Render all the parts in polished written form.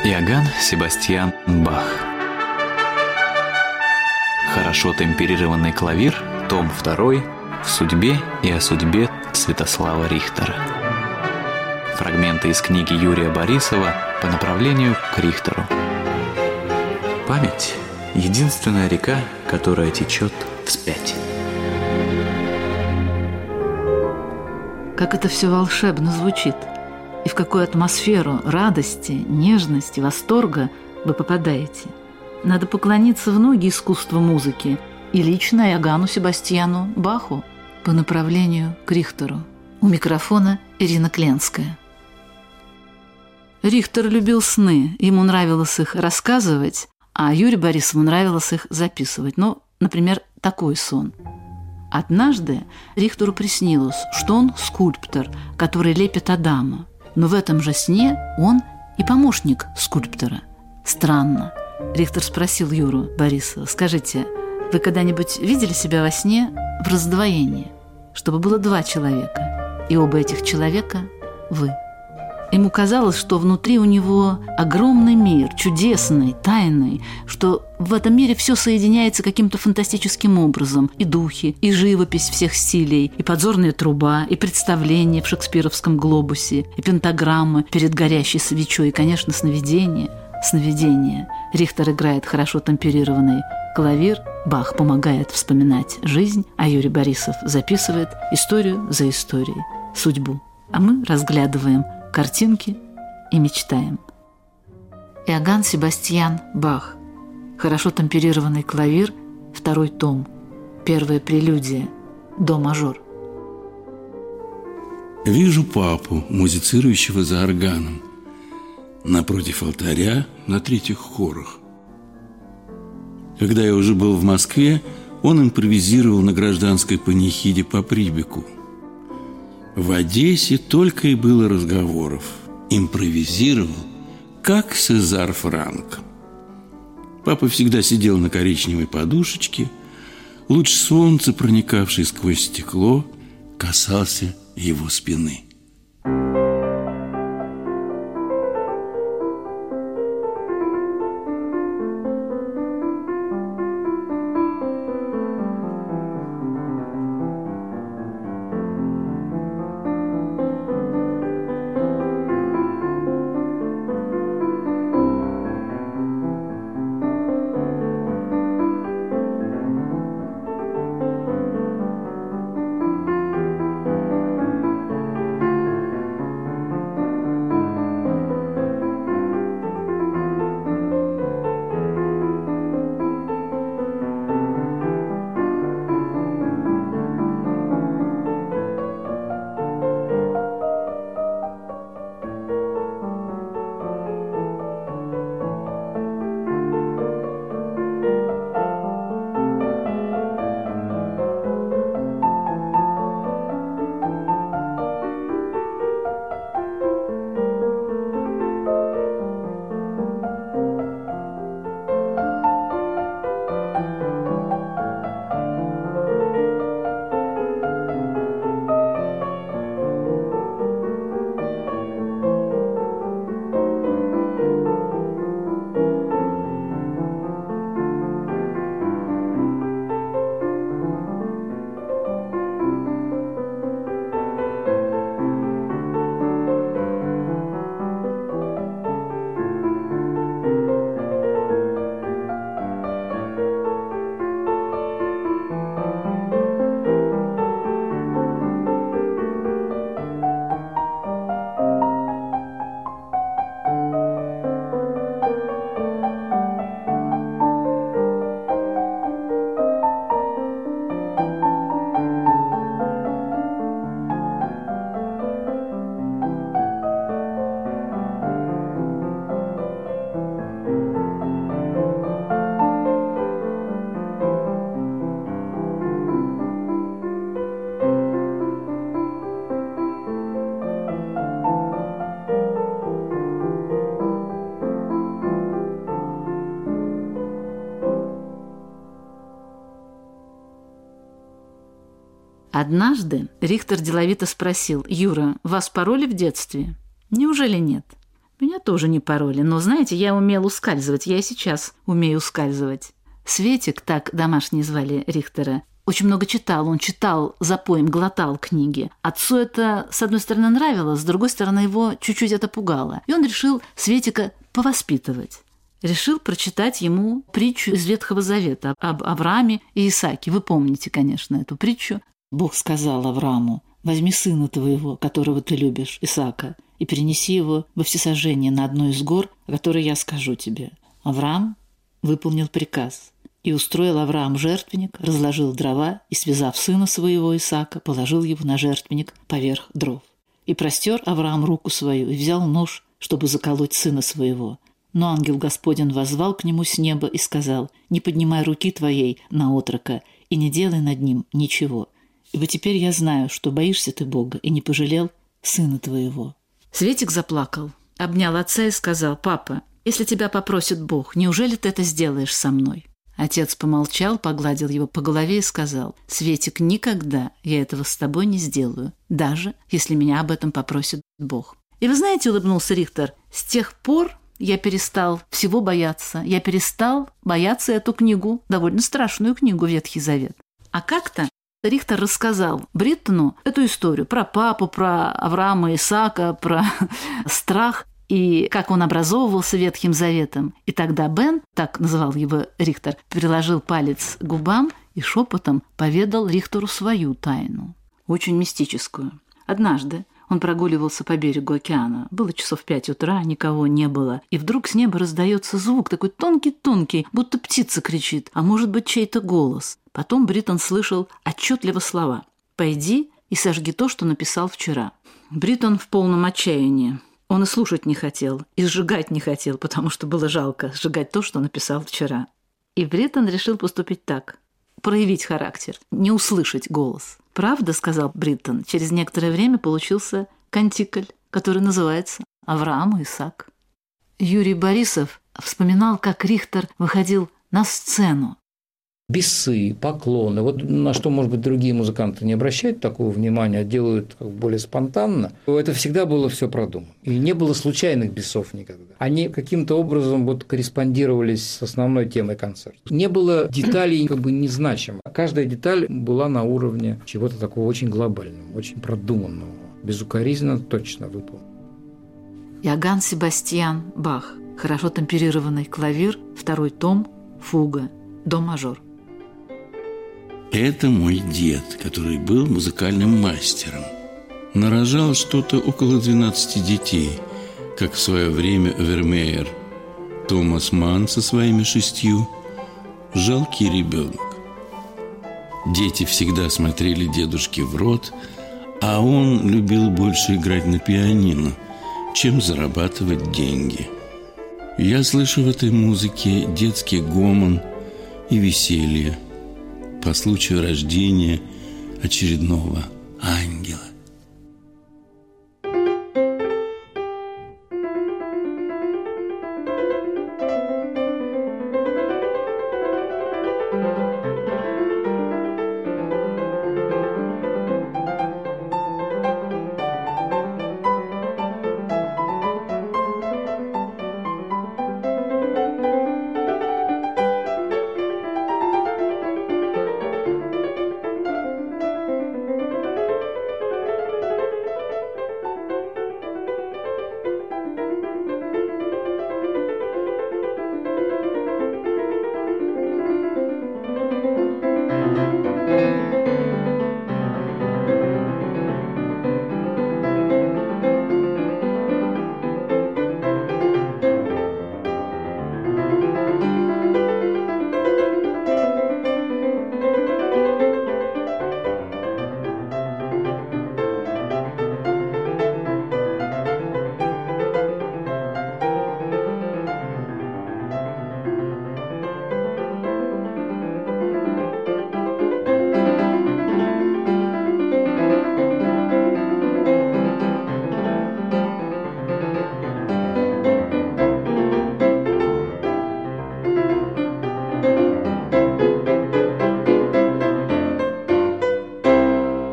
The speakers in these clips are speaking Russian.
Иоганн Себастьян Бах. Хорошо темперированный клавир, том 2, в судьбе и о судьбе Святослава Рихтера. Фрагменты из книги Юрия Борисова по направлению к Рихтеру. Память – единственная река, которая течет вспять. Как это все волшебно звучит, и в какую атмосферу радости, нежности, восторга вы попадаете. Надо поклониться в ноги искусству музыки и лично Иоганну Себастьяну Баху по направлению к Рихтеру. У микрофона Ирина Кленская. Рихтер любил сны, ему нравилось их рассказывать, а Юрию Борисову нравилось их записывать. Ну, например, такой сон. Однажды Рихтеру приснилось, что он скульптор, который лепит Адама. Но в этом же сне он и помощник скульптора. Странно. Рихтер спросил Юру Борисова: скажите, вы когда-нибудь видели себя во сне в раздвоении? Чтобы было два человека, и оба этих человека – вы. Ему казалось, что внутри у него огромный мир, чудесный, тайный, что в этом мире все соединяется каким-то фантастическим образом. И духи, и живопись всех стилей, и подзорная труба, и представления в шекспировском глобусе, и пентаграммы перед горящей свечой, и, конечно, сновидение. Сновидение. Рихтер играет хорошо темперированный клавир, Бах помогает вспоминать жизнь, а Юрий Борисов записывает историю за историей, судьбу. А мы разглядываем картинки и мечтаем. Иоганн Себастьян Бах. Хорошо темперированный клавир, 2 том. Первая прелюдия, до мажор. Вижу папу, музицирующего за органом, напротив алтаря на 3 хорах. Когда я уже был в Москве, он импровизировал на гражданской панихиде по Прибеку. В Одессе только и было разговоров. Импровизировал, как Сезар Франк. Папа всегда сидел на коричневой подушечке. Луч солнца, проникавший сквозь стекло, касался его спины. Однажды Рихтер деловито спросил: «Юра, вас пороли в детстве?» «Неужели нет?» Меня тоже не пороли, но, знаете, я умел ускальзывать, я и сейчас умею ускальзывать. Светик, так домашние звали Рихтера, очень много читал, он читал запоем, глотал книги. Отцу это, с одной стороны, нравилось, с другой стороны, его чуть-чуть это пугало. И он решил Светика повоспитывать. Решил прочитать ему притчу из Ветхого Завета об Аврааме и Исааке. Вы помните, конечно, эту притчу. Бог сказал Аврааму: «Возьми сына твоего, которого ты любишь, Исаака, и перенеси его во всесожжение на одну из гор, о которой я скажу тебе». Авраам выполнил приказ. И устроил Авраам жертвенник, разложил дрова и, связав сына своего Исаака, положил его на жертвенник поверх дров. И простер Авраам руку свою и взял нож, чтобы заколоть сына своего. Но ангел Господень воззвал к нему с неба и сказал: «Не поднимай руки твоей на отрока и не делай над ним ничего, ибо теперь я знаю, что боишься ты Бога и не пожалел сына твоего». Светик заплакал, обнял отца и сказал: «Папа, если тебя попросит Бог, неужели ты это сделаешь со мной?» Отец помолчал, погладил его по голове и сказал: «Светик, никогда я этого с тобой не сделаю, даже если меня об этом попросит Бог». И вы знаете, улыбнулся Рихтер, с тех пор я перестал всего бояться. Я перестал бояться эту книгу, довольно страшную книгу «Ветхий Завет». А как-то Рихтер рассказал Бриттону эту историю про папу, про Авраама и Исаака, про страх и как он образовывался Ветхим Заветом. И тогда Бен, так называл его Рихтер, приложил палец к губам и шепотом поведал Рихтеру свою тайну, очень мистическую. Однажды он прогуливался по берегу океана. Было часов 5 утра, никого не было. И вдруг с неба раздается звук, такой тонкий-тонкий, будто птица кричит, а может быть чей-то голос. Потом Бриттон слышал отчетливо слова: «Пойди и сожги то, что написал вчера». Бриттон в полном отчаянии. Он и слушать не хотел, и сжигать не хотел, потому что было жалко сжигать то, что написал вчера. И Бриттон решил поступить так: проявить характер, не услышать голос. «Правда, — сказал Бриттон, — через некоторое время получился кантикль, который называется «Авраам и Исаак». Юрий Борисов вспоминал, как Рихтер выходил на сцену. Бесы, поклоны, вот на что, может быть, другие музыканты не обращают такого внимания, а делают более спонтанно, это всегда было все продумано. И не было случайных бесов никогда. Они каким-то образом корреспондировались с основной темой концерта. Не было деталей незначимых. Каждая деталь была на уровне чего-то такого очень глобального, очень продуманного, безукоризненно точно выполненного. Иоганн Себастьян Бах. Хорошо темперированный клавир, 2 том, фуга, до мажор. Это мой дед, который был музыкальным мастером. Нарожал что-то около 12 детей, как в свое время Вермеер. Томас Манн со своими 6. Жалкий ребенок. Дети всегда смотрели дедушке в рот, а он любил больше играть на пианино, чем зарабатывать деньги. Я слышу в этой музыке детский гомон и веселье по случаю рождения очередного ангела.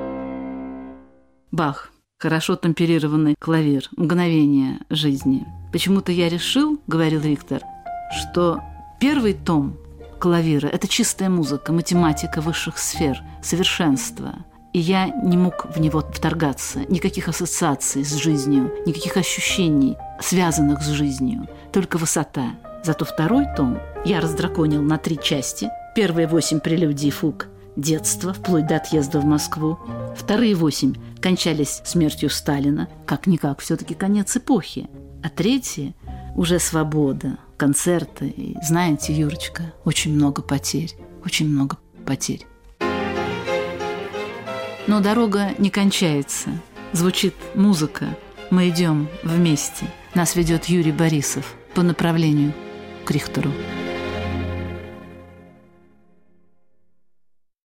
Бах. Хорошо темперированный клавир. Мгновение жизни. Почему-то я решил, говорил Рихтер, что первый том клавира – это чистая музыка, математика высших сфер, совершенство. И я не мог в него вторгаться, никаких ассоциаций с жизнью, никаких ощущений, связанных с жизнью, только высота. Зато второй том я раздраконил на 3 части. Первые 8 прелюдий и фуг – детство, вплоть до отъезда в Москву. Вторые 8 кончались смертью Сталина, как-никак, все-таки конец эпохи. А третьи – уже свобода, концерты. И знаете, Юрочка, очень много потерь, очень много потерь. Но дорога не кончается. Звучит музыка. Мы идем вместе. Нас ведет Юрий Борисов по направлению к Рихтеру.